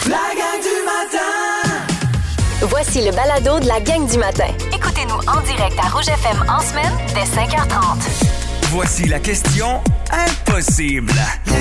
La gang du matin. Voici le balado de la gang du matin. Écoutez-nous en direct à Rouge FM en semaine dès 5h30. Voici la question impossible.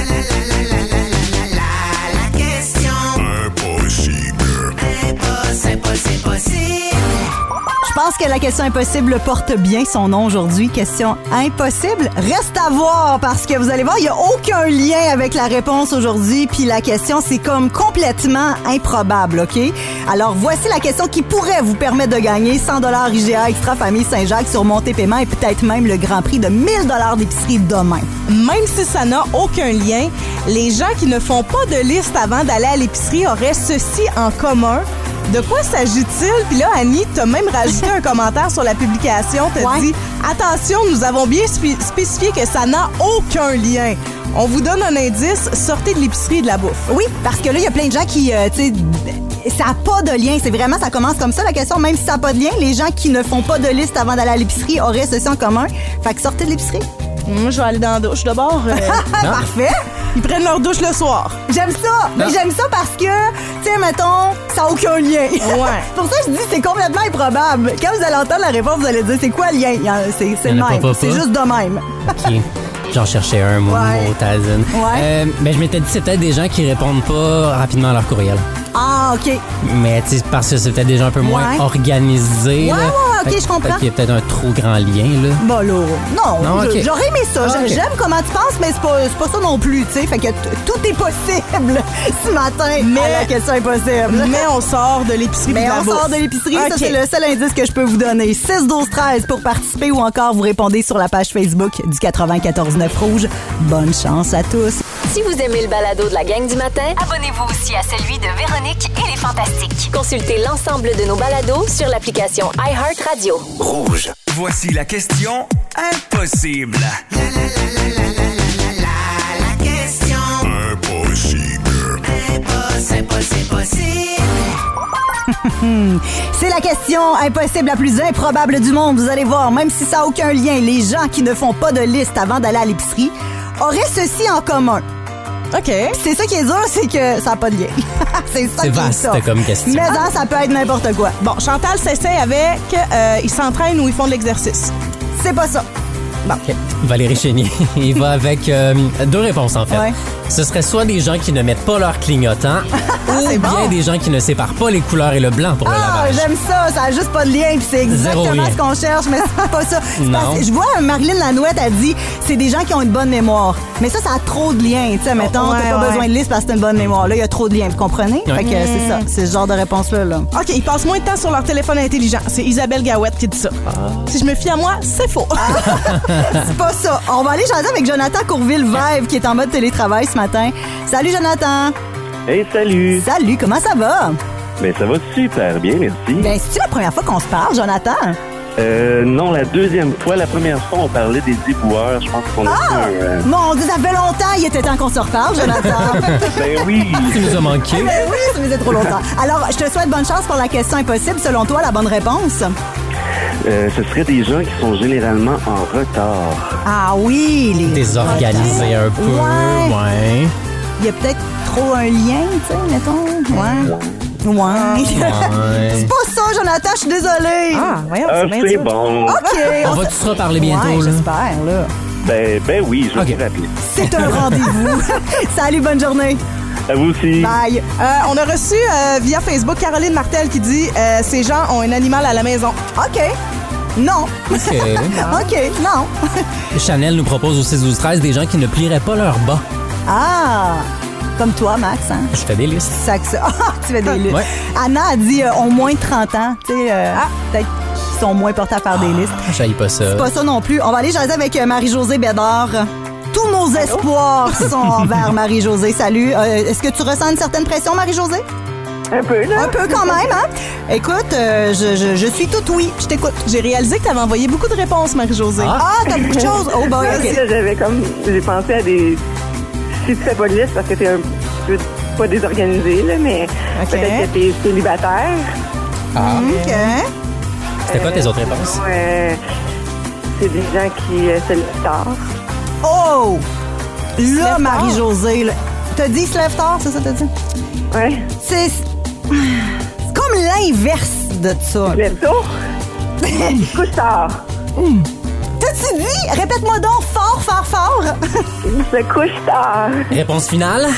La question Impossible. impossible. Je pense que la question impossible porte bien son nom aujourd'hui. Question impossible. Reste à voir parce que vous allez voir, il n'y a aucun lien avec la réponse aujourd'hui. Puis la question, c'est comme complètement improbable, OK? Alors, voici la question qui pourrait vous permettre de gagner 100 $ IGA Extra Famille Saint-Jacques sur Monté Paiement et peut-être même le grand prix de 1000 $ d'épicerie demain. Même si ça n'a aucun lien, les gens qui ne font pas de liste avant d'aller à l'épicerie auraient ceci en commun. De quoi s'agit-il? Puis là, Annie, t'as même rajouté un commentaire sur la publication. T'as dit « Attention, nous avons bien spécifié que ça n'a aucun lien. On vous donne un indice, sortez de l'épicerie et de la bouffe. » Oui, parce que là, il y a plein de gens qui, tu sais, ça n'a pas de lien. C'est vraiment, ça commence comme ça, la question. Même si ça n'a pas de lien, les gens qui ne font pas de liste avant d'aller à l'épicerie auraient ceci en commun. Fait que sortez de l'épicerie. Moi, je vais aller dans la douche d'abord. Parfait. Ils prennent leur douche le soir. J'aime ça. Mais j'aime ça parce que, tu sais, mettons, ça n'a aucun lien. Ouais. Pour ça, je dis c'est complètement improbable. Quand vous allez entendre la réponse, vous allez dire c'est quoi le lien? C'est le même. C'est juste de même. OK. J'en cherchais un, moi, Ouais. au Tazen. Ouais. Ben, je m'étais dit, c'est peut-être des gens qui répondent pas rapidement à leur courriel. Ah, OK. Mais, tu sais, parce que c'est peut-être des gens un peu moins Ouais. organisés. Ouais, là. OK, Fait- je comprends. Fait qu'il y a peut-être un trop grand lien, là. Bah là, non, OK. j'aurais aimé ça. OK. J'aime comment tu penses, mais c'est pas ça non plus, tu sais. Fait que tout est possible ce matin à la question impossible. Mais on sort de l'épicerie et Mais de la on bouffe. sort de l'épicerie, ça OK. c'est le seul indice que je peux vous donner. 6-12-13 pour participer ou encore vous répondez sur la page Facebook du 94.9 Rouge. Bonne chance à tous. Si vous aimez le balado de la gang du matin, Abonnez-vous aussi à celui de Véronique et les Fantastiques. consultez l'ensemble de nos balados sur l'application iHeartRadio. Rouge. Voici la question impossible. La question Impossible. impossible. C'est la question impossible la plus improbable du monde. Vous allez voir, même si ça n'a aucun lien, les gens qui ne font pas de liste avant d'aller à l'épicerie auraient ceci en commun. OK. C'est ça qui est dur, c'est que ça n'a pas de lien. C'est ça C'est qui est vaste ça. comme question. Mais ça peut être n'importe quoi. Bon, Chantal s'essaye avec ils s'entraînent ou ils font de l'exercice. C'est pas ça. OK. Valérie Chénier, il va avec deux réponses, en fait. Ouais. Ce serait soit des gens qui ne mettent pas leur clignotant ou C'est bien bon. des gens qui ne séparent pas les couleurs et le blanc pour le Ah, lavage. j'aime ça. Ça a juste pas de lien. Puis c'est Zéro exactement lien. ce qu'on cherche, mais c'est pas ça. C'est Non. parce que je vois Marilyn Lanouette a dit c'est des gens qui ont une bonne mémoire. Mais ça a trop de liens. Tu sais, mettons, Ouais, t'as pas ouais. besoin de liste parce que t'as une bonne mémoire. Là, il y a trop de liens. Vous comprenez? Ouais. Fait que c'est ça. C'est ce genre de réponse-là. Là. OK, ils passent moins de temps sur leur téléphone intelligent. C'est Isabelle Gawette qui dit ça. Si je me fie à moi, c'est faux. C'est pas ça. On va aller jaser avec Jonathan Courville-Vève qui est en mode télétravail ce matin. Salut, Jonathan. Hey, salut! Salut, comment ça va? Ben, ça va super bien, merci. Ben, c'est-tu la première fois qu'on se parle, Jonathan? Non, la deuxième fois. La première fois, on parlait des éboueurs. Je pense qu'on a fait un... Mon Dieu, ça fait longtemps. Il était temps qu'on se reparle, Jonathan. Ben oui! Tu nous as manqué. Ben oui, ça faisait trop longtemps. Alors, je te souhaite bonne chance pour la question impossible. Selon toi, la bonne réponse? Ce serait des gens qui sont généralement en retard. Ah oui, les... Désorganisé un peu. Ouais. Il y a peut-être trop un lien, tu sais, mettons. Ouais. C'est pas ça, Jonathan, je suis désolée. Ah, voyons, Ah, bien c'est sûr. bon. OK. On va-tu se reparler bientôt, Ouais, là? j'espère, là. Ben oui, je vais Ok. vous rappeler. C'est un rendez-vous. Salut, bonne journée. À vous aussi. Bye. On a reçu via Facebook Caroline Martel qui dit ces gens ont un animal à la maison. OK. Non. OK. OK, non. Chanel nous propose au 6-12-13 des gens qui ne plieraient pas leur bas. Ah, comme toi, Max, hein? Je fais des listes. Ça que ça. Ah, tu fais des listes. Ouais. Anna a dit ont moins de 30 ans. Tu sais, peut-être qu'ils sont moins portés à faire des listes. J'haïs pas ça. C'est pas ça non plus. On va aller jaser avec Marie-Josée Bédard. Tous nos espoirs sont envers Marie-Josée. Salut. Est-ce que tu ressens une certaine pression, Marie-Josée? Un peu, là. Un peu quand même, hein? Écoute, je suis tout oui. Je t'écoute. J'ai réalisé que tu avais envoyé beaucoup de réponses, Marie-Josée. Ah, t'as beaucoup de choses. Oh, bah, Parce que OK. là, j'ai pensé à des... Si tu fais pas de liste parce que t'es un peu pas désorganisé, là, mais OK. peut-être que t'es célibataire. Ah. OK. C'était quoi tes autres réponses? C'est des gens qui se lèvent tard. Oh! Se lève Là, tard? Marie-Josée, là. T'as dit se lève tard, c'est ça t'as dit? Ouais. C'est comme l'inverse de ça. Lève tôt. Couche tard. T'as-tu dit? Répète-moi donc fort, fort, fort. Il se couche tard. Réponse finale?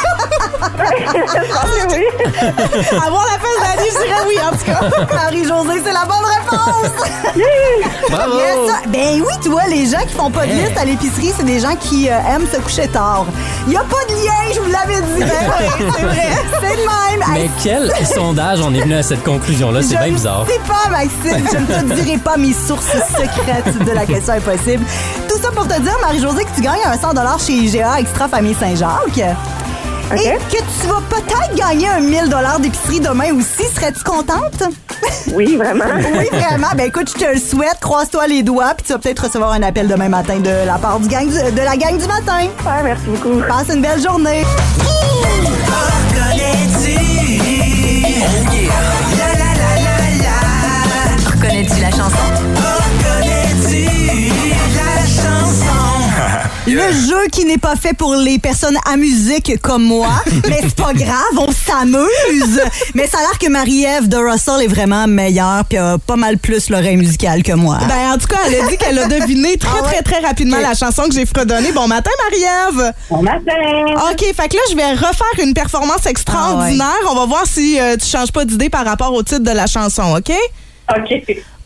Oui. Avoir la face d'Annie, je dirais oui, en tout cas. Marie-Josée, c'est la bonne réponse. Bravo! Yes. Ben oui, tu vois, les gens qui font pas de liste à l'épicerie, c'est des gens qui aiment se coucher tard. Il y a pas de lien, je vous l'avais dit. Ben oui, c'est vrai. C'est le même. Mais Hey, quel sondage on est venu à cette conclusion-là? C'est bien bizarre. Je ne sais pas, Maxime. Je ne te dirai pas mes sources secrètes de la question impossible. Tout ça pour te dire, Marie-Josée, que tu gagnes un 100 $ chez IGA Extra Famille Saint-Jacques. OK. Et que tu vas peut-être gagner un 1000 $ d'épicerie demain aussi. Serais-tu contente? Oui, vraiment. Oui, vraiment. Ben écoute, je te le souhaite. Croise-toi les doigts, puis tu vas peut-être recevoir un appel demain matin de la part de la gang du matin. Super, merci beaucoup. Passe une belle journée. Reconnais-tu? Oh yeah. La la la la la. Reconnais-tu la chanson? Reconnais-tu la chanson? Le jeu qui n'est pas fait pour les personnes à musique comme moi, mais c'est pas grave, on s'amuse. Mais ça a l'air que Marie-Ève de Russell est vraiment meilleure puis a pas mal plus l'oreille musicale que moi. Ben, en tout cas, elle a dit qu'elle a deviné très rapidement la chanson que j'ai fredonnée. Bon matin, Marie-Ève! Bon matin. OK, fait que là, je vais refaire une performance extraordinaire. On va voir si tu changes pas d'idée par rapport au titre de la chanson, OK? OK.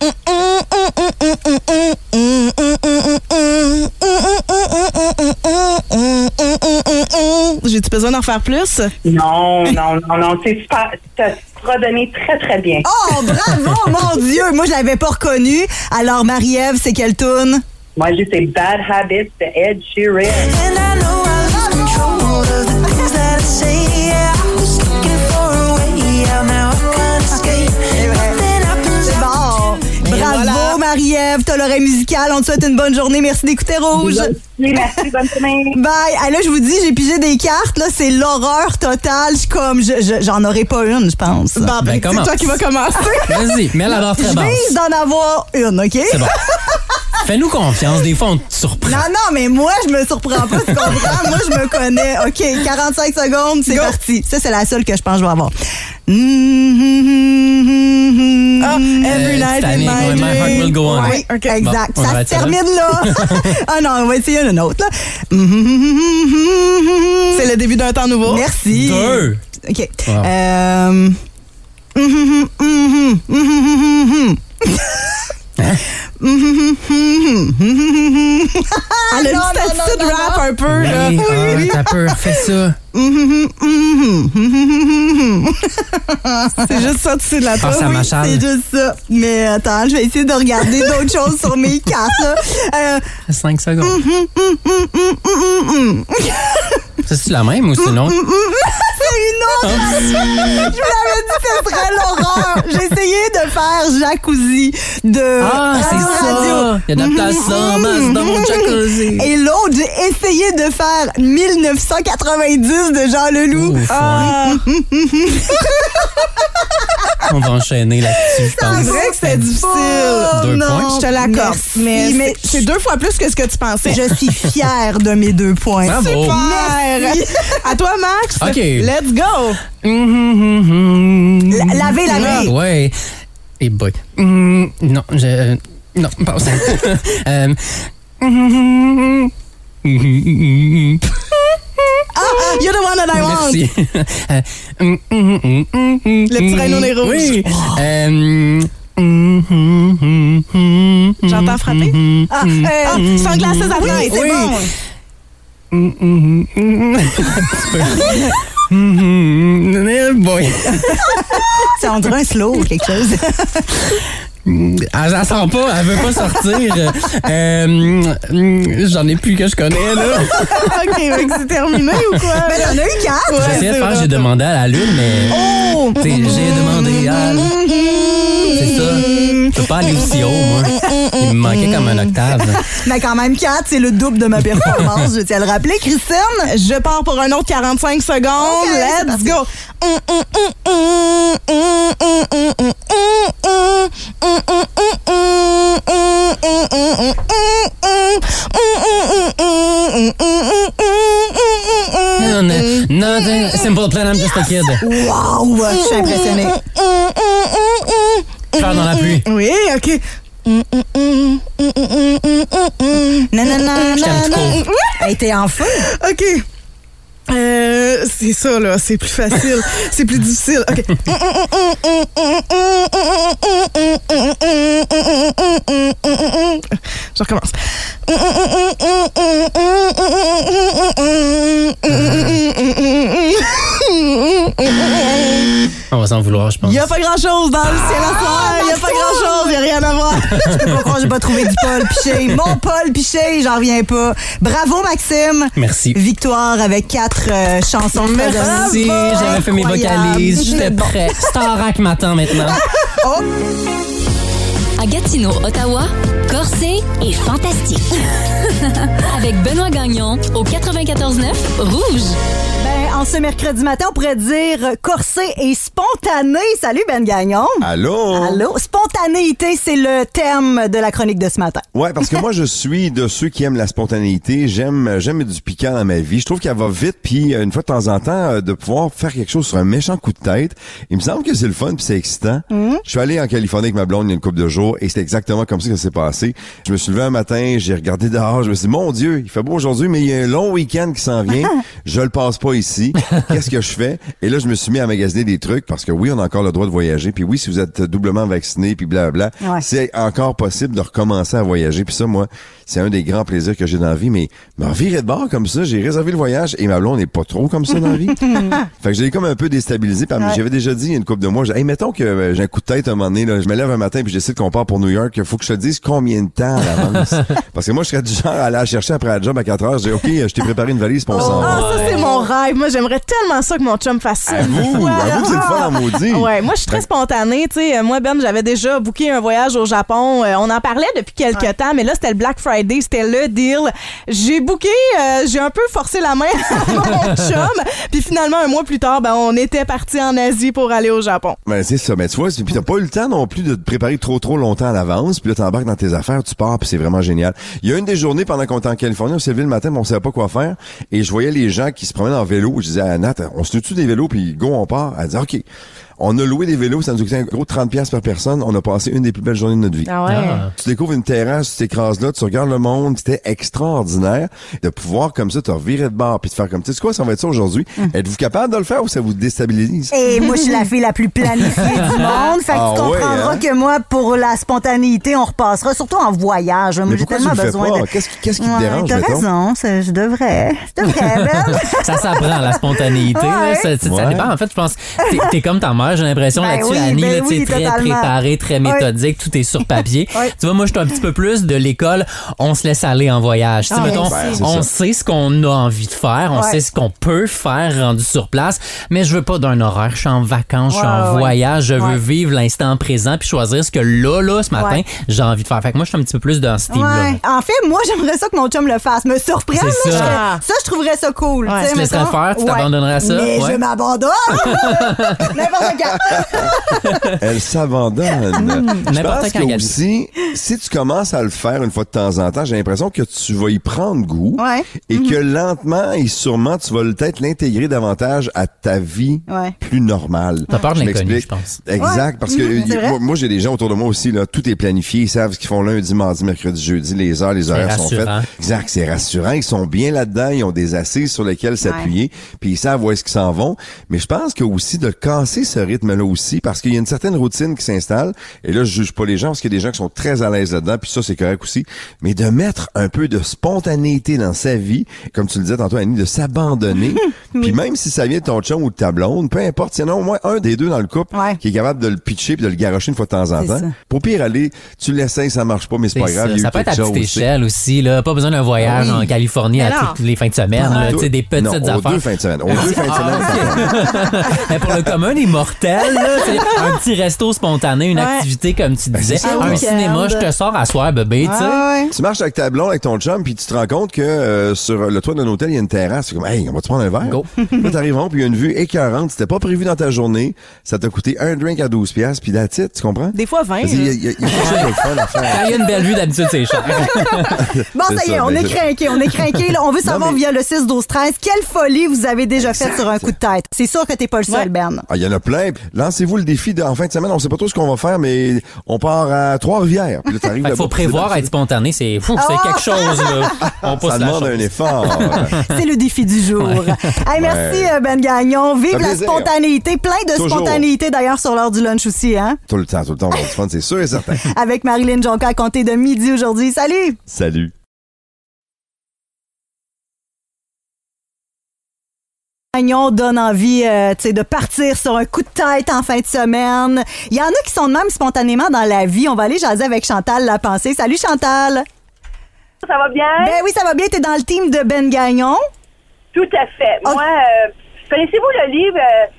J'ai-tu besoin d'en faire plus? Non. C'est super. T'as redonné très, très bien. Oh, bravo, mon Dieu! Moi, je l'avais pas reconnu. Alors, Marie-Ève, c'est quelle toune? Moi, j'ai fait Bad Habits de Ed Sheeran. And I know I lose control of the things that I say. Yeah, I was looking for a way out. Now I can't escape. Nothing happens. C'est bon. Bravo, voilà. Marie-Ève. T'as l'oreille musicale. On te souhaite une bonne journée. Merci d'écouter Rouge. Oui, merci, bonne journée. Bye. Ah, là, je vous dis, j'ai pigé des cartes. Là, c'est l'horreur totale. Je suis comme, j'en aurais pas une, je pense. Bon, Ben, c'est commence. toi qui vas commencer. Vas-y, mets la barre très Je basse. vise d'en avoir une, OK? C'est bon. Fais-nous confiance, des fois on te surprend. Non, mais moi, je me surprends pas, tu comprends? Moi, je me connais. OK, 45 secondes, c'est parti. Ça, c'est la seule que je pense que je vais avoir. Every night in Titanic, my ouais, My Heart Will dream. Go On. Oui, OK. exact. Bon, on ça se arrête ça là. termine là. Ah non, on va essayer une autre, là. C'est le début d'un temps nouveau. Merci. 2. OK. Wow. Elle a une petite attitude rap un peu, là. Oui, t'as peur, fais ça. C'est juste ça, tu sais, de la Passe toune. à ma chale. C'est juste ça. Mais attends, je vais essayer de regarder d'autres choses sur mes cartes, là. 5 secondes. C'est-tu la même ou c'est une autre? C'est une autre. Je vous l'avais dit que ce serait l'horreur. J'ai essayé de faire jacuzzi de Ah, c'est Radio. ça! Il y a de la place en masse dans mon jacuzzi. Et l'autre, j'ai essayé de faire 1990 de Jean Leloup. Ouf, Ah. On va enchaîner là-dessus, je C'est pense. vrai que c'était difficile. 2 non. points. Je te l'accorde. Merci, Mais c'est 2 fois plus que ce que tu pensais. Je suis fière de mes 2 points. Bravo. Super! À toi, Max. OK. Let's go! Laver. Ouais. Et boy. Non, non, passe. You're the one that I want. Merci. Le petit rhino nez rouge. Oui. J'entends frapper. Sunglasses at night, c'est Oui. bon. Boy. Ça, on dirait un slow ou quelque chose. Elle sent pas, elle veut pas sortir. J'en ai plus que je connais, là. OK, fait que c'est terminé ou quoi? Ben, j'en ai eu 4. J'essayais de faire, j'ai demandé à la lune, mais. Oh! T'sais, j'ai demandé à. C'est ça. Je peux pas aller aussi haut, moi. Il me manquait comme un octave. Mais quand même, 4, c'est le double de ma performance. Je tiens à le rappeler, Christine. Je pars pour un autre 45 secondes. Ok, c'est Let's parti. go. Nothing. Simple Plan, I'm just a kid. Wow! Je suis impressionnée. Faire dans la pluie. Oui, OK. Non. Je t'aime tout court. Hey, t'es en feu. OK. C'est ça, là. C'est plus facile. C'est plus difficile. OK. Je recommence. On va s'en vouloir, je pense. Il n'y a pas grand-chose dans le ciel à soir. Il n'y a pas grand-chose. Il n'y a rien à voir. Je peux pas croire que j'ai pas trouvé du Paul Piché. Mon Paul Piché, j'en reviens pas. Bravo, Maxime. Merci. Victoire avec 4 chansons. Merci, j'avais fait mes vocalises. J'étais prêt. Starac m'attend maintenant. À Gatineau, Ottawa, Corsé est fantastique. Avec Benoît Gagnon au 94.9 Rouge. Ben, en ce mercredi matin, on pourrait dire corsé et spontané. Salut, Ben Gagnon. Allô? Allô. Spontanéité, c'est le thème de la chronique de ce matin. Ouais, parce que moi, je suis de ceux qui aiment la spontanéité. J'aime du piquant dans ma vie. Je trouve qu'elle va vite, puis une fois de temps en temps, de pouvoir faire quelque chose sur un méchant coup de tête, il me semble que c'est le fun, puis c'est excitant. Je suis allé en Californie avec ma blonde il y a une couple de jours, et c'était exactement comme ça que ça s'est passé. Je me suis levé un matin, j'ai regardé dehors, je me suis dit, mon Dieu, il fait beau aujourd'hui, mais il y a un long week-end qui s'en vient. Je le passe pas ici. Qu'est-ce que je fais? Et là, je me suis mis à magasiner des trucs, parce que oui, on a encore le droit de voyager, puis oui, si vous êtes doublement vacciné, puis blablabla, c'est encore possible de recommencer à voyager. Puis ça, moi, c'est un des grands plaisirs que j'ai dans la vie, mais m'en virer de bord comme ça, j'ai réservé le voyage, et ma blonde n'est pas trop comme ça dans la vie. Fait que j'ai comme un peu déstabilisé, puis j'avais déjà dit il y a une couple de mois, hey, mettons que j'ai un coup de tête un moment donné, là, je me lève un matin, puis je décide qu'on part pour New York, il faut que je te dise combien de temps à l'avance. Parce que moi, je serais du genre à aller la chercher après la job à 4 heures, je dis, OK, je t'ai préparé une valise, puis on s'en va. Ça, c'est mon rêve. Moi, j'aimerais tellement ça que mon chum fasse ça. Avoue que c'est le fun en maudit. Ouais, moi, je suis très spontanée. Tu sais, moi, Ben, j'avais déjà booké un voyage au Japon. On en parlait depuis quelques temps, mais là, c'était le Black Friday, c'était le deal. J'ai booké, j'ai un peu forcé la main à mon chum, puis finalement, un mois plus tard, ben, on était partis en Asie pour aller au Japon. Ben, c'est ça. Mais tu vois, puis t'as pas eu le temps non plus de te préparer trop longtemps à l'avance, puis là, t'embarques dans tes affaires, tu pars, puis c'est vraiment génial. Il y a une des journées pendant qu'on était en Californie, on s'est levé le matin, mais on savait pas quoi faire, et je voyais les gens qui se promènent en vélo. Je disais à Nat, on se loue-tu des vélos, puis go, on part. Elle disait, OK. On a loué des vélos, ça nous a coûté un gros 30$ par personne. On a passé une des plus belles journées de notre vie. Ah ouais. Tu découvres une terrasse, tu t'écrases là, tu regardes le monde, c'était extraordinaire de pouvoir comme ça te revirer de bord puis te faire comme, tu sais quoi, ça va être ça aujourd'hui. Êtes-vous capable de le faire ou ça vous déstabilise? Et moi, je suis la fille la plus planifiée du monde. Fait que tu comprendras que moi, pour la spontanéité, on repassera, surtout en voyage. Moi, j'ai tellement besoin de... Qu'est-ce qui te dérange, t'as mettons? raison, je devrais, Ben. Ça s'apprend, la spontanéité. Là, ça dépend. En fait, je pense, t'es comme ta mère, j'ai l'impression là-dessus, Annie, là, tu es très préparée, très méthodique, tout est sur papier. Tu vois, moi, je suis un petit peu plus de l'école, on se laisse aller en voyage. Mettons, on sait ce qu'on a envie de faire, on sait ce qu'on peut faire rendu sur place, mais je veux pas d'un horaire, je suis en vacances, je suis en voyage, je veux vivre l'instant présent puis choisir ce que là, ce matin, j'ai envie de faire. Fait que moi, je suis un petit peu plus dans ce team-là. En fait, moi, j'aimerais ça que mon chum le fasse, me surprendre. C'est ça. Ça, je trouverais ça cool. Tu te laisserais faire, tu t'abandonnerais à ça? Mais je m'abandonne! N'importe quand! Elle s'abandonne. Je pense que aussi, si tu commences à le faire une fois de temps en temps, j'ai l'impression que tu vas y prendre goût et que lentement et sûrement, tu vas peut-être l'intégrer davantage à ta vie plus normale. T'as peur de l'inconnu, je pense. Exact, parce que moi, j'ai des gens autour de moi aussi, là, tout est planifié, ils savent ce qu'ils font lundi, mardi, mercredi, jeudi, les heures, les horaires sont faites. Exact, c'est rassurant, ils sont bien là-dedans, ils ont des assises sur lesquelles s'appuyer, puis ils savent où est-ce qu'ils s'en vont. Mais je pense que aussi de casser ce rythme-là aussi, parce qu'il y a une certaine routine qui s'installe, et là, je juge pas les gens, parce qu'il y a des gens qui sont très à l'aise là-dedans, puis ça, c'est correct aussi, mais de mettre un peu de spontanéité dans sa vie, comme tu le disais tantôt, Annie, de s'abandonner, puis même si ça vient de ton chum ou de ta blonde, peu importe, s'il y en a au moins un des deux dans le couple qui est capable de le pitcher puis de le garrocher une fois de temps en temps. Pour pire aller, tu l'essayes, ça marche pas, mais c'est pas grave. Ça peut être à petite échelle aussi, là. Pas besoin d'un voyage en Californie à toutes les fins de semaine, là. Tu sais, des petites affaires. Aux 2 fins de semaine. Aux 2 fins de semaine. Mais pour le commun des mortels, mortel, là. C'est un petit resto spontané, une activité, comme tu disais. Un cinéma, je te sors à soir, bébé, tu sais. Tu marches avec ta blonde, avec ton chum, puis tu te rends compte que sur le toit d'un hôtel, il y a une terrasse. C'est comme, hey, on va te prendre un verre? Go. Là, t'arrives rond, puis il y a une vue écœurante. C'était pas prévu dans ta journée. Ça t'a coûté un drink à 12$, puis that's it, tu comprends? Des fois 20. Il y a quelque chose de fun à faire. Quand il y a une belle vue, d'habitude, c'est cher. Bon, ça y est, on est craqué. Là. On veut savoir via le 6-12-13, quelle folie vous avez déjà faite sur un coup de tête. C'est sûr que t'es pas le seul, Ben. Ah, il y en a plein. Lancez-vous le défi en fin de semaine. On sait pas trop ce qu'on va faire, mais on part à Trois-Rivières. Puis là, t'arrives Il faut prévoir à être spontané. C'est fou, c'est quelque chose, là. On pousse ça demande un effort. C'est le défi du jour. Hey, merci, Ben Gagnon. Vive la spontanéité. Plein de spontanéité, d'ailleurs, sur l'heure du lunch aussi, hein? Tout le temps, on va du fun, c'est sûr et certain. Avec Marilyn Jonca à compter de midi aujourd'hui. Salut! Salut. Gagnon donne envie de partir sur un coup de tête en fin de semaine. Il y en a qui sont de même spontanément dans la vie. On va aller jaser avec Chantal Lapensée. Salut Chantal! Ça va bien? Ben oui, ça va bien. T'es dans le team de Ben Gagnon? Tout à fait. Okay. Moi, connaissez-vous le livre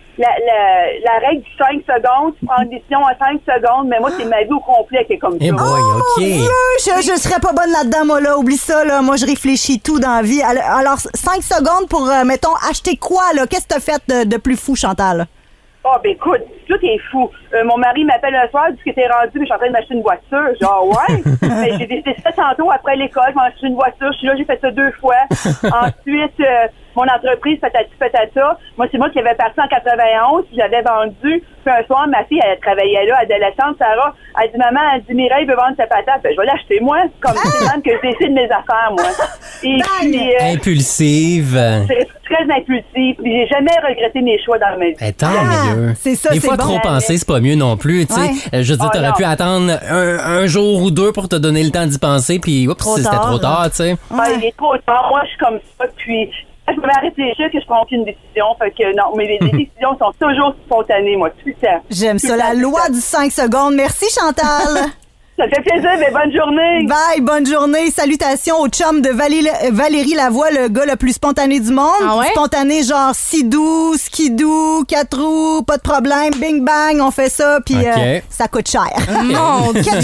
la règle du 5 secondes? Tu prends une décision en 5 secondes, mais moi, c'est ma vie au complet qui est comme ça. Eh boy, OK. Je serais pas bonne là-dedans, moi, là. Oublie ça, là. Moi, je réfléchis tout dans la vie. Alors 5 secondes pour, mettons, acheter quoi, là? Qu'est-ce que t'as fait de plus fou, Chantal? Oh, ben écoute, tout est fou. Mon mari m'appelle le soir, dit que t'es rendu, mais je suis en train de m'acheter une voiture. Genre, ouais. Mais j'ai décidé ça tantôt après l'école, je m'ai acheté une voiture. Je suis là, j'ai fait ça 2 fois. Ensuite, mon entreprise, patati patata. Moi, c'est moi qui avais parti en 91, puis j'avais vendu. Puis un soir, ma fille, elle travaillait là, adolescente, Sarah. Elle dit, maman, elle dit, Mireille veut vendre sa patate. Ben, je vais l'acheter, moi. Comme c'est même que je décide mes affaires, moi. Et puis, impulsive. C'est très impulsif. Puis j'ai jamais regretté mes choix dans ma vie. Tant mieux. C'est ça, des fois, bon. trop penser, c'est pas mieux non plus. Tu sais, je veux dire, t'aurais pu attendre un jour ou 2 pour te donner le temps d'y penser, puis oups, c'était trop tard, tu sais. Il est trop tard. Moi, je suis comme ça, puis je me mets à réfléchir que je prends aucune décision. Fait que non, mais les décisions sont toujours spontanées, moi, tout le temps. J'aime ça, la loi du 5 secondes. Merci, Chantal. Ça fait plaisir, mais bonne journée. Bye, bonne journée. Salutations au chum de Valérie Lavoie, le gars le plus spontané du monde. Ah ouais? Spontané, genre sidou, skidou, 4 roues, pas de problème, bing bang, on fait ça, puis ça coûte cher. Mon Dieu.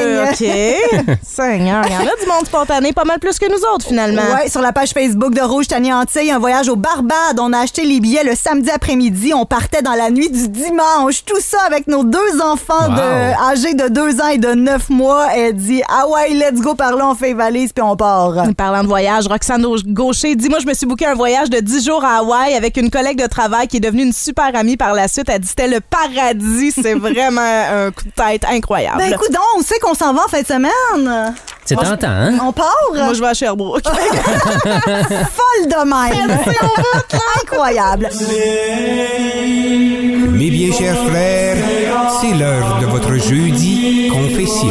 OK. Seigneur, il y en a du monde spontané, pas mal plus que nous autres, finalement. Ouais, sur la page Facebook de Rouge Tania Antille, un voyage aux Barbades. On a acheté les billets le samedi après-midi. On partait dans la nuit du dimanche. Tout ça avec nos 2 enfants âgés de 2 ans et de 9 mois. Elle dit, ah ouais, let's go par là, on fait valise puis on part. Parlant de voyage, Roxane Gaucher dit, moi, je me suis booké un voyage de 10 jours à Hawaï avec une collègue de travail qui est devenue une super amie par la suite. Elle dit, c'était le paradis. C'est vraiment un coup de tête incroyable. Ben écoute donc, on sait qu'on s'en va en fin de semaine. C'est tentant, hein? On part? Moi, je vais à Sherbrooke. Folle de même. Incroyable. Mes bien chers frères, c'est l'heure de votre jeudi confession.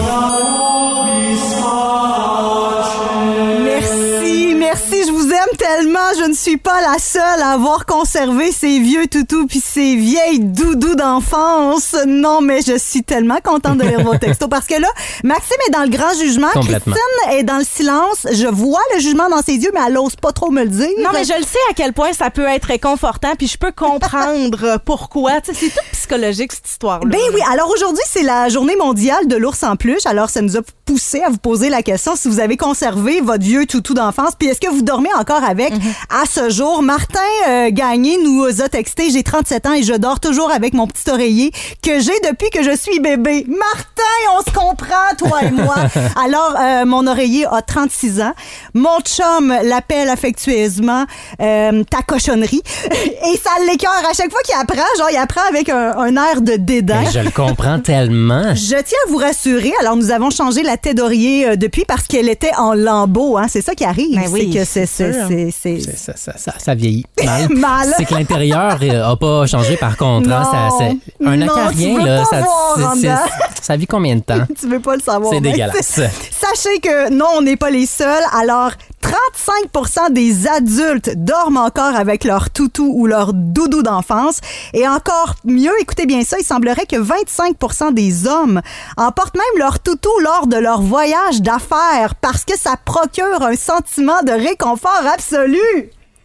Merci, je vous aime tellement. Je ne suis pas la seule à avoir conservé ces vieux toutous puis ces vieilles doudous d'enfance. Non, mais je suis tellement contente de lire vos textos parce que là, Maxime est dans le grand jugement. Christine est dans le silence. Je vois le jugement dans ses yeux, mais elle n'ose pas trop me le dire. Non, mais je le sais à quel point ça peut être réconfortant puis je peux comprendre pourquoi. Tu sais, c'est tout psychologique, cette histoire-là. Ben oui. Alors aujourd'hui, c'est la journée mondiale de l'ours en peluche. Alors, ça nous a poussé à vous poser la question si vous avez conservé votre vieux toutou d'enfance. Puis est-ce que vous dormez encore avec à ce jour? Martin Gagné nous a texté, j'ai 37 ans et je dors toujours avec mon petit oreiller que j'ai depuis que je suis bébé. Martin, on se comprend, toi et moi. Alors, mon oreiller a 36 ans. Mon chum l'appelle affectueusement ta cochonnerie. Et ça l'écœure à chaque fois qu'il apprend. Genre, il apprend avec un air de dédain. Mais je le comprends tellement. Je tiens à vous rassurer. Alors, nous avons changé la tête d'oreiller depuis parce qu'elle était en lambeaux. Hein. C'est ça qui arrive. Ben oui, c'est que ça vieillit mal. Mal. C'est que l'intérieur a pas changé par contre. Non. Hein, un acarien, là, ça vit combien de temps? Tu veux pas le savoir. C'est dégueulasse. Sachez que non, on n'est pas les seuls. Alors, 35% des adultes dorment encore avec leur toutou ou leur doudou d'enfance. Et encore mieux, écoutez bien ça, il semblerait que 25% des hommes emportent même leur toutou lors de leur voyage d'affaires parce que ça procure un sentiment de réconfort absolu.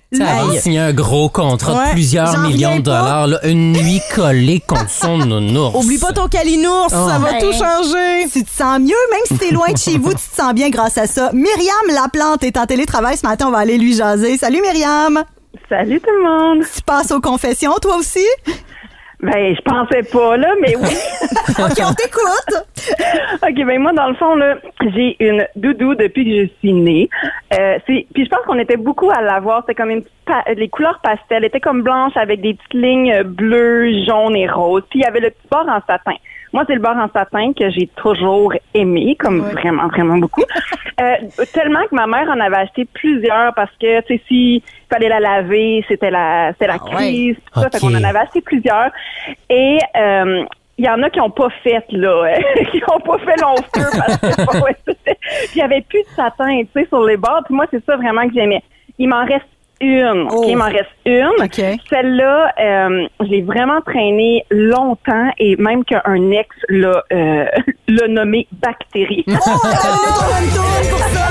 Ça a signé un gros contrat de plusieurs millions de dollars, là, une nuit collée contre son nounours. Oublie pas ton calinours, ça va tout changer. Tu te sens mieux, même si t'es loin de chez vous, tu te sens bien grâce à ça. Myriam Laplante est en télétravail ce matin, on va aller lui jaser. Salut Myriam! Salut tout le monde! Tu passes aux confessions, toi aussi? Ben, je pensais pas, là, mais oui. OK, on t'écoute. OK, ben moi, dans le fond, là, j'ai une doudou depuis que je suis née. Puis je pense qu'on était beaucoup à l'avoir. C'était comme les couleurs pastel. Elle était comme blanche avec des petites lignes bleues, jaunes et roses. Puis il y avait le petit bord en satin. Moi, c'est le bord en satin que j'ai toujours aimé, comme vraiment, vraiment beaucoup. Tellement que ma mère en avait acheté plusieurs parce que, tu sais, s'il fallait la laver, c'était la crise, tout ça. Fait qu'on en avait acheté plusieurs. Et il y en a qui n'ont pas fait, là, qui n'ont pas fait long feu parce que puis il n'y avait plus de satin, tu sais, sur les bords. Puis moi, c'est ça vraiment que j'aimais. Il m'en reste une. OK, il m'en reste une. Okay. Celle-là, je l'ai vraiment traînée longtemps et même qu'un ex l'a nommée Bactérie. Oh, une tourne pour ça!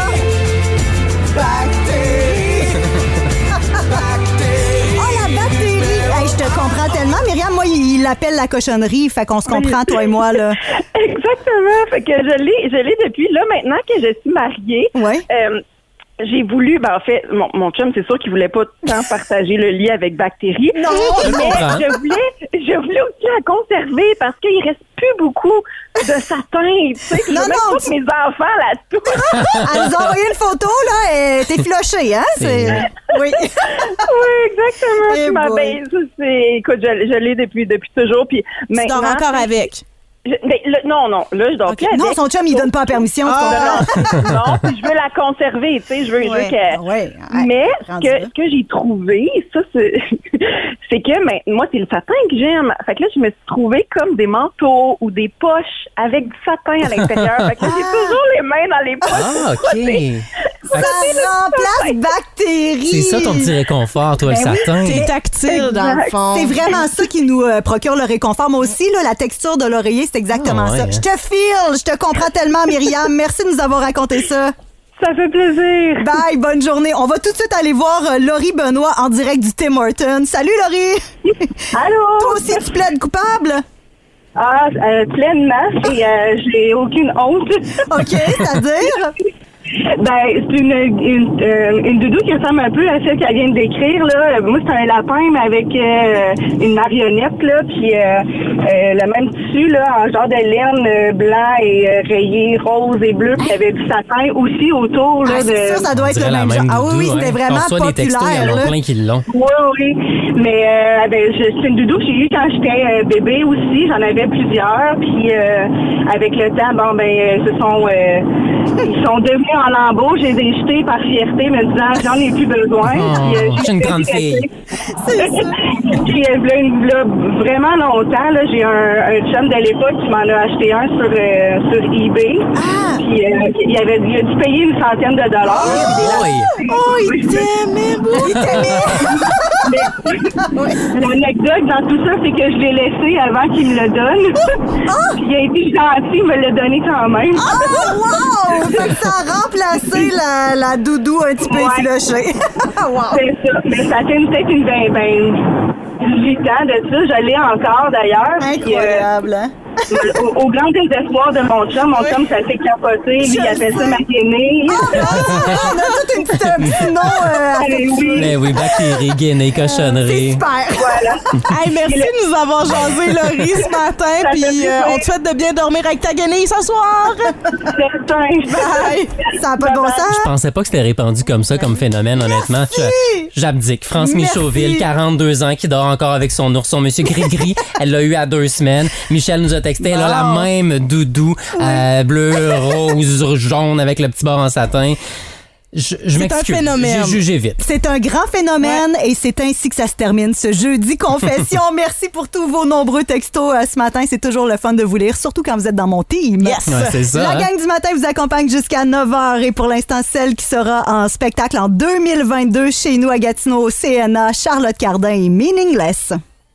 Bactérie! Bactérie! Oh, la bactérie! Hey, je te comprends tellement. Myriam, moi, il l'appelle la cochonnerie, fait qu'on se comprend, toi et moi, là. Exactement. Fait que je l'ai depuis là, maintenant que je suis mariée. Ouais. J'ai voulu, en fait, mon chum, c'est sûr qu'il voulait pas tant partager le lit avec Bactérie. Non, mais je voulais aussi la conserver parce qu'il reste plus beaucoup de satin, tu sais. Je mets tous mes enfants là-dessous. Elle nous a envoyé une photo, là, et t'es flochée, hein? Oui. Oui, exactement. Écoute, je l'ai depuis toujours, puis maintenant. Tu dors encore avec? Non, là, je dors plus avec. Non, son chum, il donne pas la permission. Non, puis je veux la conserver, tu sais, je veux qu'elle... Mais ce que j'ai trouvé, ça, c'est que moi, c'est le satin que j'aime. Fait que là, je me suis trouvé comme des manteaux ou des poches avec du satin à l'intérieur. Fait que j'ai toujours les mains dans les poches. Ah, OK. Ça remplace Bactérie. C'est ça ton petit réconfort, toi, le satin. T'es tactile, dans le fond. C'est vraiment ça qui nous procure le réconfort. Moi aussi, là, la texture de l'oreiller, c'est exactement ça. Je te file, je te comprends tellement, Myriam. Merci de nous avoir raconté ça. Ça fait plaisir. Bye, bonne journée. On va tout de suite aller voir Laurie Benoît en direct du Tim Hortons. Salut, Laurie. Allô. Toi aussi, tu plaides coupable? Ah, pleinement. Et j'ai aucune honte. OK, c'est-à-dire? Ben, c'est une doudou qui ressemble un peu à celle qu'elle vient de décrire, là. Moi, c'est un lapin, mais avec une marionnette, là, puis le même tissu, là, en genre de laine blanc et rayé rose et bleu, puis il y avait du satin aussi autour, là. C'est sûr, ça doit être le même genre. Ah oui, c'était vraiment populaire, des textos, il y en a plein qui l'ont. Oui. Mais c'est une doudou que j'ai eue quand j'étais bébé aussi. J'en avais plusieurs, puis avec le temps, ils sont devenus en lambeaux. Je les ai jetés par fierté, me disant j'en ai plus besoin. Je suis une grande fille. C'est ça. Puis là, vraiment longtemps, là, j'ai un chum de l'époque qui m'en a acheté un sur eBay. Puis il a dû payer une centaine de dollars. Il t'aimait beaucoup. L'anecdote dans tout ça, c'est que je l'ai laissé avant qu'il me le donne. Puis il a été gentil, il me l'a donné quand même. Oh, wow! Fait que ça a remplacé la doudou un petit peu effilochée. Wow! C'est ça. Mais ça fait peut-être une 18 ans de ça. Je l'ai encore, d'ailleurs. Incroyable, hein? Au grand désespoir de mon chum ça s'est capoté. Lui, il appelle ça ma guinée. On a tout un petit nom Mais oui, Bactérie, guinée, cochonnerie. C'est super. Voilà. Hey, merci de nous avoir jasé, Laurie, ce matin. Puis on te souhaite de bien dormir avec ta guinée ce soir. Bye. Ça n'a pas de bon sens. Je pensais pas que c'était répandu comme ça, comme phénomène, honnêtement. J'abdique. France Michauville, 42 ans, qui dort encore avec son ourson, Monsieur Gris-Gris. Elle l'a eu à 2 semaines. Michel nous a texté, elle a la même doudou, bleu, rose, jaune, avec le petit bord en satin. Je m'excuse. C'est un phénomène. J'ai jugé vite. C'est un grand phénomène et c'est ainsi que ça se termine ce jeudi confession. Merci pour tous vos nombreux textos ce matin. C'est toujours le fun de vous lire, surtout quand vous êtes dans mon team. Yes! Ouais, c'est ça, La gang du matin vous accompagne jusqu'à 9h et pour l'instant, celle qui sera en spectacle en 2022 chez nous à Gatineau au CNA, Charlotte Cardin et Meaningless.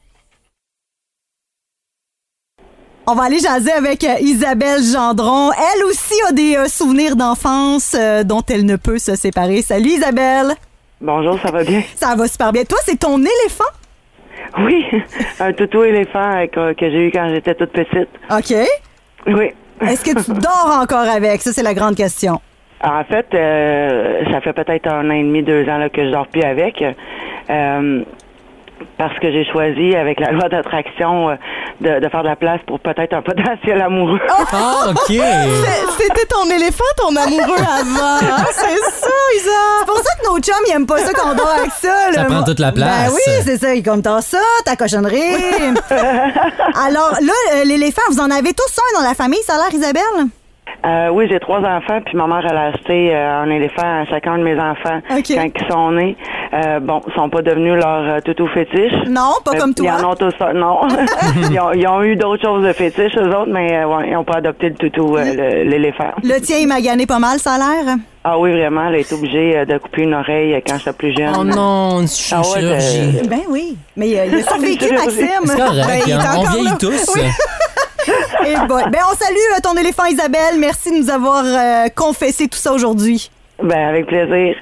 On va aller jaser avec Isabelle Gendron. Elle aussi a des souvenirs d'enfance dont elle ne peut se séparer. Salut Isabelle! Bonjour, ça va bien? Ça va super bien. Toi, c'est ton éléphant? Oui, un toutou éléphant que j'ai eu quand j'étais toute petite. OK. Oui. Est-ce que tu dors encore avec? Ça, c'est la grande question. En fait, ça fait peut-être 1 an et demi, 2 ans là, que je dors plus avec. Parce que j'ai choisi, avec la loi d'attraction, de faire de la place pour peut-être un potentiel amoureux. Ah, OK! C'était ton éléphant, ton amoureux avant. Hein? C'est ça, Isa! C'est pour ça que nos chums, ils aiment pas ça qu'on dort avec ça. Ça prend toute la place. Ben oui, c'est ça. Ils comptent ça, ta cochonnerie. Alors là, l'éléphant, vous en avez tous un dans la famille, ça a l'air, Isabelle? Oui, j'ai 3 enfants, puis ma mère, elle a acheté un éléphant à chacun de mes enfants quand ils sont nés. Ils sont pas devenus leur toutou fétiche. Non, pas comme toi. Ils en ont tous ça, non. ils ont eu d'autres choses de fétiche, eux autres, mais ils n'ont pas adopté le toutou, l'éléphant. Le tien, il m'a gagné pas mal, ça a l'air? Ah oui, vraiment, elle a été obligée de couper une oreille quand j'étais plus jeune. Oh non, une chirurgie. Ben oui, mais il a survécu, Maxime. C'est correct, Ben, on vieillit tous. Oui. Et bon, on salue ton éléphant Isabelle. Merci de nous avoir confessé tout ça aujourd'hui. Ben, avec plaisir.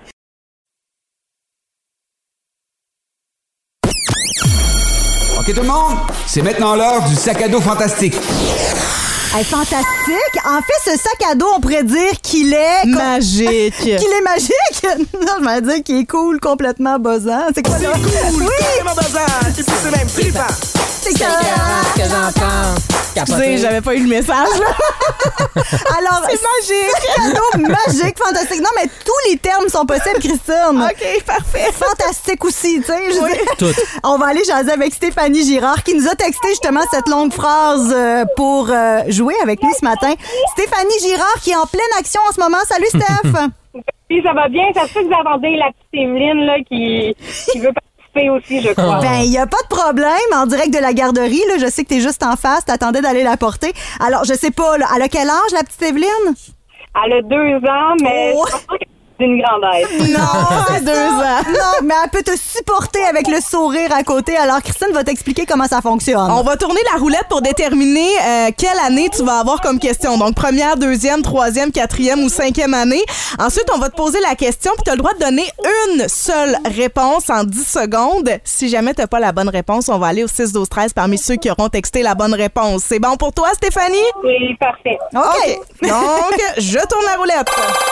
OK, tout le monde, c'est maintenant l'heure du sac à dos fantastique. Hey, fantastique. En fait, ce sac à dos, on pourrait dire qu'il est... Magique. Qu'il est magique? Non, je vais dire qu'il est cool, complètement buzzant. C'est quoi, là? C'est cool, oui! complètement buzzant. Et puis c'est même trippant. C'est ce que j'entends. Excusez, j'avais pas eu le message. Alors, c'est magique. Cadeau magique, fantastique. Non, mais tous les termes sont possibles, Christine. OK, parfait. Fantastique aussi, tu sais. Oui. Tout. On va aller jaser avec Stéphanie Girard qui nous a texté justement cette longue phrase pour jouer avec nous ce matin. Stéphanie Girard qui est en pleine action en ce moment. Salut, Steph. Oui, ça va bien. Ça se fait que vous attendez la petite Emeline là, qui veut participer aussi, je crois. Ben, il n'y a pas de problème. En direct de la garderie, là, je sais que tu es juste en face. T'attendais d'aller la porter. Alors, je sais pas, là, elle a quel âge, la petite Evelyne? Elle a 2 ans, mais oh. je pense que c'est une grande aide. Non, c'est 2 ans. Non, mais elle peut te supporter avec le sourire à côté. Alors, Christine va t'expliquer comment ça fonctionne. On va tourner la roulette pour déterminer quelle année tu vas avoir comme question. Donc, 1re, 2e, 3e, 4e ou 5e année. Ensuite, on va te poser la question puis tu as le droit de donner une seule réponse en 10 secondes. Si jamais tu n'as pas la bonne réponse, on va aller au 6-12-13 parmi ceux qui auront texté la bonne réponse. C'est bon pour toi, Stéphanie? Oui, parfait. OK. Donc, je tourne la roulette.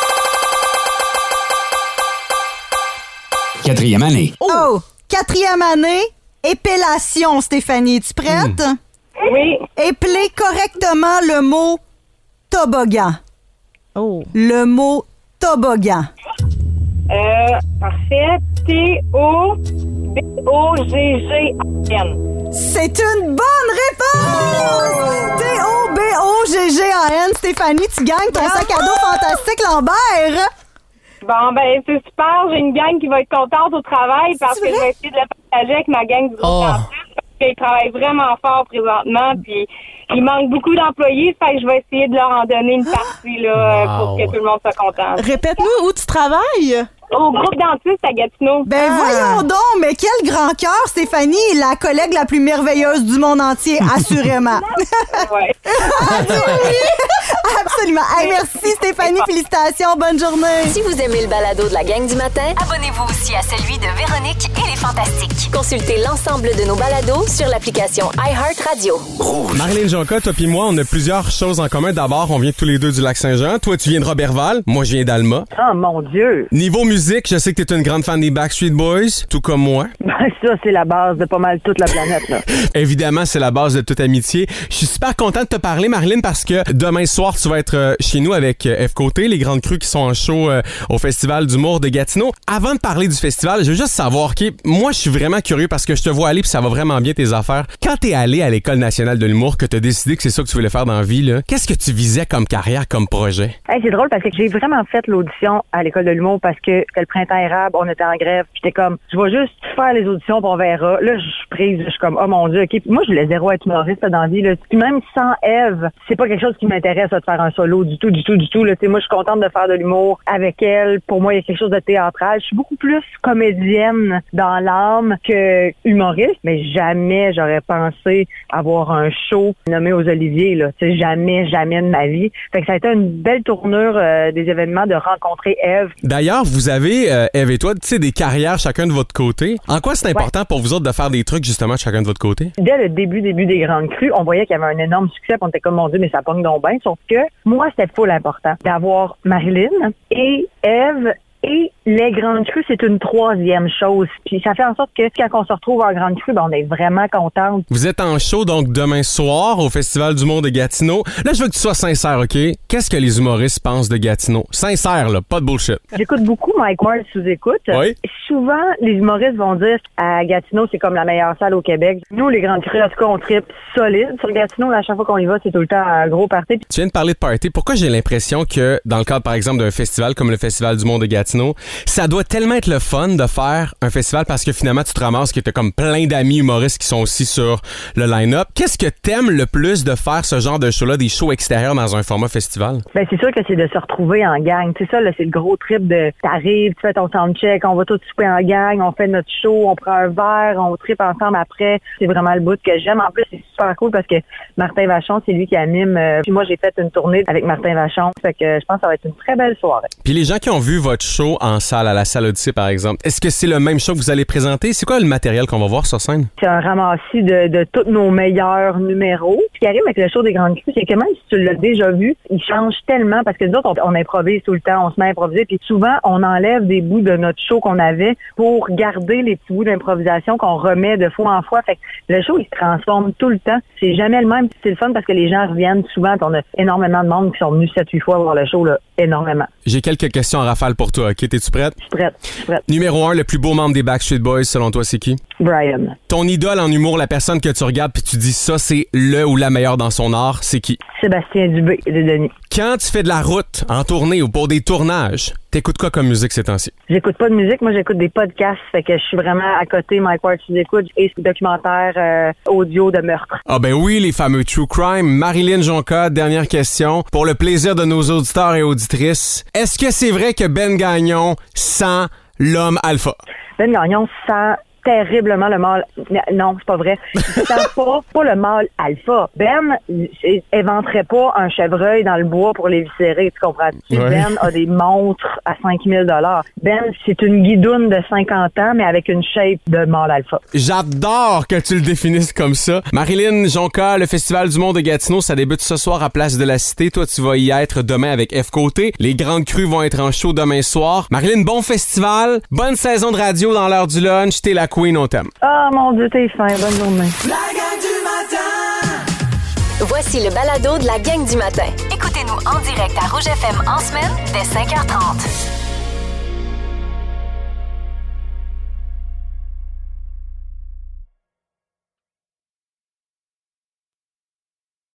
4e année. Oh! 4e année, épellation, Stéphanie. Es-tu prête? Oui. Épeler correctement le mot toboggan. Oh. Le mot toboggan. Parfait. T-O-B-O-G-G-A-N. C'est une bonne réponse! T-O-B-O-G-G-A-N. Stéphanie, tu gagnes ton sac à dos fantastique Lambert. Bon, ben, c'est super. J'ai une gang qui va être contente au travail parce que je vais essayer de le partager avec ma gang du groupe campus parce qu'ils travaillent vraiment fort présentement puis il manque beaucoup d'employés, fait que je vais essayer de leur en donner une partie là, pour que tout le monde soit content. Répète-nous où tu travailles. Au groupe dentiste à Gatineau. Ben voyons donc, mais quel grand cœur, Stéphanie, la collègue la plus merveilleuse du monde entier, assurément. Ouais. Absolument. Hey, merci Stéphanie, félicitations, bonne journée. Si vous aimez le balado de la gang du matin, abonnez-vous aussi à celui de Véronique et les Fantastiques. Consultez l'ensemble de nos balados sur l'application iHeartRadio. Marilyn Jonca, toi pis moi, on a plusieurs choses en commun. D'abord, on vient tous les deux du Lac-Saint-Jean. Toi, tu viens de Robertval. Moi, je viens d'Alma. Oh mon Dieu! Niveau musique, je sais que t'es une grande fan des Backstreet Boys, tout comme moi. Ben, ça, c'est la base de pas mal toute la planète, là. Évidemment, c'est la base de toute amitié. Je suis super content de te parler, Marilyn, parce que demain soir, tu vas être chez nous avec F Côté, les Grandes Crues qui sont en show au Festival d'humour de Gatineau. Avant de parler du festival, je veux juste savoir, OK, moi, je suis vraiment curieux parce que je te vois aller puis ça va vraiment bien tes affaires. Quand t'es allé à l'École nationale de l'humour, que t'as décidé que c'est ça que tu voulais faire dans la vie, là, qu'est-ce que tu visais comme carrière, comme projet? Hey, c'est drôle parce que j'ai vraiment fait l'audition à l'École de l'humour parce que c'était le printemps érable, on était en grève, puis j'étais comme, je vais juste faire les auditions puis on verra. Là, je suis prise, je suis comme, oh mon Dieu, OK. Puis moi, je voulais zéro être humoriste dans la vie, là. Puis même sans Ève, c'est pas quelque chose qui m'intéresse de faire faire un solo du tout. Là, tu sais, moi, je suis contente de faire de l'humour avec elle. Pour moi, il y a quelque chose de théâtral. Je suis beaucoup plus comédienne dans l'âme que humoriste, mais jamais j'aurais pensé avoir un show nommé aux Oliviers, là. Tu sais, jamais de ma vie. Fait que ça a été une belle tournure des événements de rencontrer Eve. D'ailleurs, vous avez, Eve et toi, tu sais, des carrières chacun de votre côté. En quoi c'est important pour vous autres de faire des trucs justement chacun de votre côté? Dès le début des Grandes Crues, on voyait qu'il y avait un énorme succès. On était comme, mon Dieu, mais ça pogne donc bien. Sauf que moi, c'était full important d'avoir Marilyn et Eve et les Grandes Crues, c'est une troisième chose. Puis ça fait en sorte que quand on se retrouve en Grande Crue, ben on est vraiment contente. Vous êtes en show donc demain soir au Festival d'humour de Gatineau. Là, je veux que tu sois sincère, OK? Qu'est-ce que les humoristes pensent de Gatineau? Sincère, là, pas de bullshit. J'écoute beaucoup Mike Ward sous-écoute. Oui. Souvent, les humoristes vont dire à Gatineau, c'est comme la meilleure salle au Québec. Nous, les Grandes Crues, en tout cas, on tripe solide. Sur Gatineau, à chaque fois qu'on y va, c'est tout le temps un gros party. Tu viens de parler de party. Pourquoi j'ai l'impression que, dans le cadre, par exemple, d'un festival comme le Festival d'humour de Gatineau, ça doit tellement être le fun de faire un festival parce que finalement, tu te ramasses que t'as comme plein d'amis humoristes qui sont aussi sur le line-up. Qu'est-ce que t'aimes le plus de faire ce genre de show-là, des shows extérieurs dans un format festival? Ben, c'est sûr que c'est de se retrouver en gang. C'est ça, là, c'est le gros trip de t'arrives, tu fais ton soundcheck, on va tous souper en gang, on fait notre show, on prend un verre, on tripe ensemble après. C'est vraiment le bout que j'aime. En plus, c'est super cool parce que Martin Vachon, c'est lui qui anime. Puis moi, j'ai fait une tournée avec Martin Vachon. Fait que je pense que ça va être une très belle soirée. Puis les gens qui ont vu votre show en salle, à la salle Odyssée, par exemple, est-ce que c'est le même show que vous allez présenter? C'est quoi le matériel qu'on va voir sur scène? C'est un ramassis de tous nos meilleurs numéros. Ce qui arrive avec le show des Grandes Crues, c'est que même si tu l'as déjà vu, il change tellement parce que nous autres, on improvise tout le temps, on se met à improviser. Puis souvent, on enlève des bouts de notre show qu'on avait pour garder les petits bouts d'improvisation qu'on remet de fois en fois. Fait que le show, il se transforme tout le temps. C'est jamais le même. C'est le fun parce que les gens reviennent souvent. On a énormément de monde qui sont venus 7-8 fois voir le show, là. Énormément. J'ai quelques questions en rafale pour toi. OK, t'es-tu prête? Je suis prête. Numéro 1, le plus beau membre des Backstreet Boys, selon toi, c'est qui? Brian. Ton idole en humour, la personne que tu regardes puis tu dis ça, c'est le ou la meilleure dans son art, c'est qui? Sébastien Dubé de Denis. Quand tu fais de la route, en tournée ou pour des tournages, t'écoutes quoi comme musique ces temps-ci? J'écoute pas de musique, moi j'écoute des podcasts, fait que je suis vraiment à côté Mike Ward sous-écoute et documentaires audio de meurtre. Ah ben oui, les fameux True Crime. Marilyn Jonca, dernière question. Pour le plaisir de nos auditeurs et auditrices, est-ce que c'est vrai que Ben Gagnon sent l'homme alpha? Ben Gagnon sent terriblement le mâle. Non, c'est pas vrai. Il sent pas le mâle alpha. Ben éventerait pas un chevreuil dans le bois pour les viscérer, tu comprends? Ouais. Ben a des montres à 5 000 $. Ben, c'est une guidoune de 50 ans, mais avec une shape de mâle alpha. J'adore que tu le définisses comme ça. Marilyn Jonca, le Festival d'humour de Gatineau, ça débute ce soir à Place de la Cité. Toi, tu vas y être demain avec F Côté. Les Grandes Crues vont être en show demain soir. Marilyn, bon festival. Bonne saison de radio dans l'heure du lunch. T'es la Queen, on t'aime. Oh mon Dieu, t'es fin. Bonne journée. La gang du matin. Voici le balado de la gang du matin. Écoutez-nous en direct à Rouge FM en semaine dès 5h30.